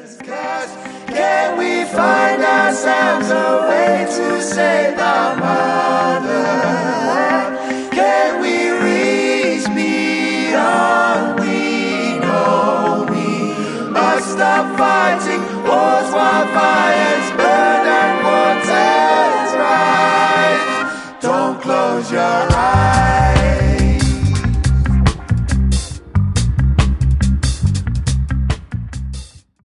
Can we find ourselves a way to save our mother? Can we reach beyond? We know we must stop fighting wars while fires burn and waters rise. Don't close your eyes.